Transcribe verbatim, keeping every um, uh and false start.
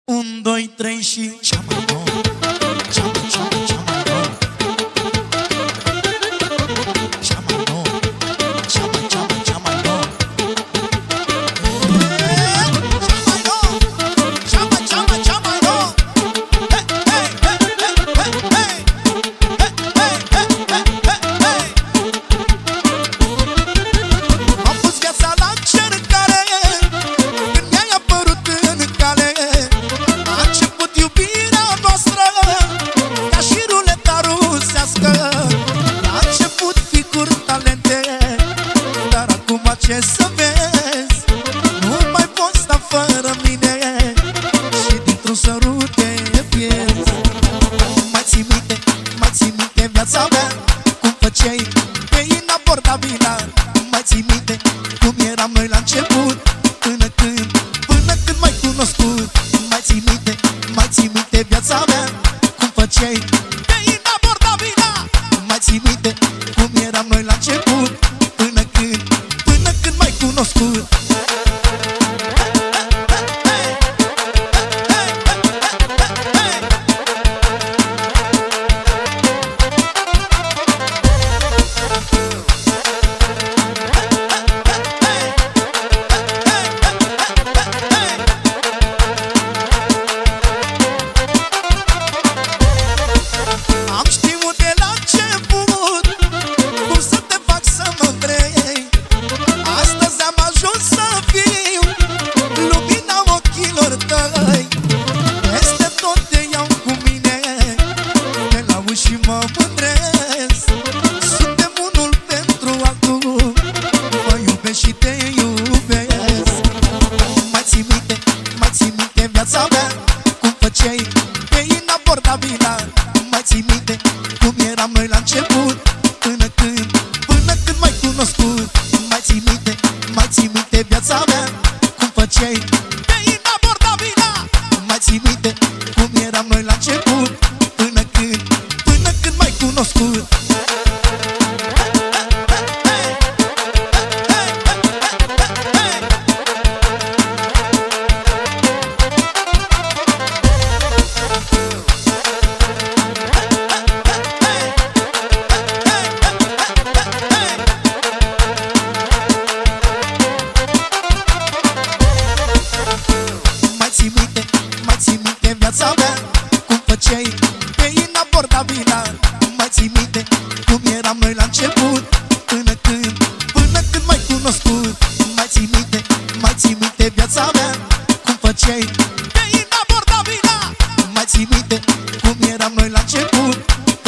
Un, doi, trei și cea mai nouă, cea mai, cea mai, cea mai nouă, cea mai nouă, cea mai, cea mai, cea mai nouă, cea mai nouă, cea mai, cea mai, cea mai nouă. Hey, hey, hey, hey, hey, hey, hey, hey, hey, hey, hey. Am pus viața la încercare când mi-ai apărut în cale. A început iubirea noastră ca și ruleta rusească. A început figuri talente, dar acum ce să vezi, nu mai poți sta fără mine și dintr-un sărut te pierzi. Mai ții minte, mai ții minte viața mea, cum făceai pe inabordabilă. Mai ții minte cum eram noi la început, până când, până când m-ai cunoscut. Mai ții minte, mai ții minte viața mea, cum făceai pe inabordabilă. Mai ții minte cum eram noi la început, până când, până când m-ai cunoscut. Am știut de la început cum să te fac să mă vrei. Astăzi am ajuns să fiu lumina ochilor tăi. Peste tot te iau cu mine, te laud și mă mândresc. Suntem unul pentru altul, mă iubesc și te iubesc. Mai ții minte, mai ții minte viața mea, cum făceai pe inabordabilă. Mai ții minte cum eram noi la început, până când, până când m-ai cunoscut. Mai ții minte, mai ții minte viața mea, cum făceai pe inabordabilă. Mai ții minte cum eram noi la început, până când, până când m-ai cunoscut. Mai ții minte, mai ții minte viața mea, cum făceai pe inabordabilă. Mai ții minte cum eram noi la început, până când, până când m-ai cunoscut. Mai ții minte, mai ții minte viața mea, cum făceai pe inabordabilă. Mai ții minte cum eram noi la început,